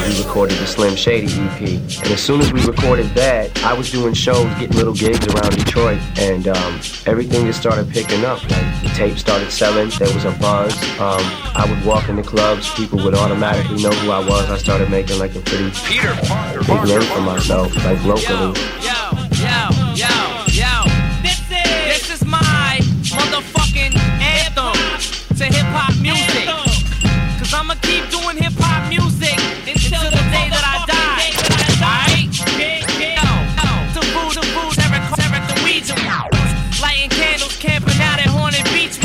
we recorded the Slim Shady EP. And as soon as we recorded that, I was doing shows, getting little gigs around Detroit, and everything just started picking up. Like, the tape started selling, there was a buzz. I would walk in the clubs, people would automatically know who I was. I started making like a pretty big name for myself, like locally. This is my motherfucking anthem to hip-hop music. Cause I'ma keep doing hip-hop music until the day that I die. Alright? To food, Eric the Ouija. Lighting candles, camping out at Haunted Beach.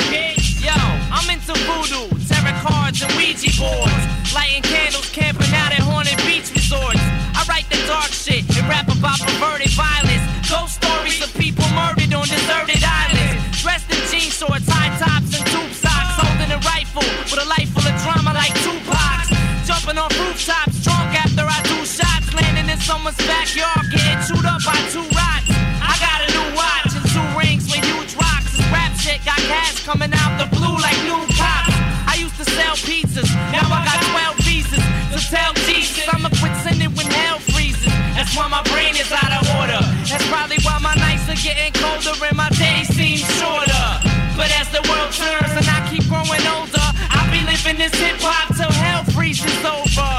Yo, I'm into voodoo, tarot cards and Ouija boards. Lighting candles, camping out at Haunted Beach resorts. I write the dark shit and rap about perverted violence. Ghost stories of people murdered on deserted islands. Dressed in jean shorts, high tops and tube socks. Holding a rifle with a life full of drama like Tupac's. Jumping on rooftops, drunk after I do shots. Landing in someone's backyard, getting chewed up by two rots. I got a new watch and 2 rings with huge rocks. This rap shit got cash coming out the blue like new cops. I used to sell pizzas, now I got 12 visas. So tell Jesus I'ma quit sinning when hell freezes. That's why my brain is out of order. That's probably why my nights are getting colder and my days seem shorter. But as the world turns and I keep growing older, I'll be living this hip-hop till hell freezes over.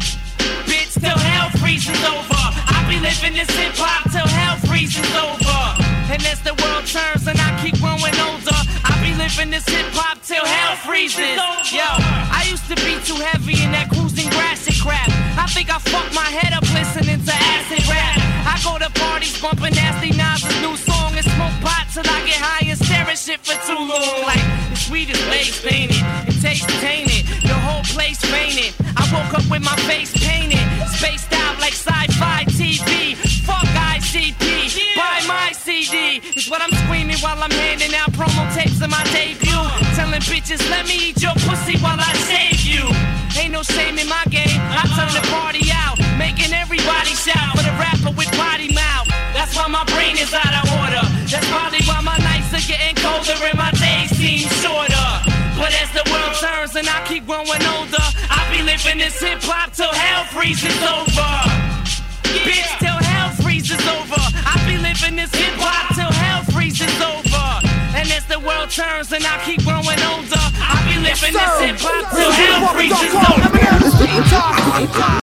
Bitch, till hell freezes over. I'll be living this hip-hop till hell freezes over. And as the world turns and I keep growing older, I'll be living this hip-hop till hell freezes. Yo, I used to be too heavy in that cruising grassy crap. I think I fucked my head up listening to acid rap. I go to parties bumping Nasty Nas's new song and smoke pot till I get high and stare at shit for too long. Like, the sweetest lace painted, it tastes tainted, the whole place fainted. I woke up with my face painted, spaced out like sci-fi TV. Fuck ICP, buy my CD. Is what I'm screaming while I'm handing out promo tapes of my debut. Telling bitches, let me eat your pussy while I save you. Ain't no shame in my game, I turn the party out, making everybody shout for the rapper with potty mouth. That's why my brain is out of order. That's probably why my nights are getting colder and my days seem shorter. But as the world turns and I keep growing older, I'll be living this hip-hop till hell freezes over. Bitch, till hell freezes over. I'll be living this hip-hop till hell freezes over. And as the world turns and I keep growing older, I'll be living this hip-hop till hell freezes over.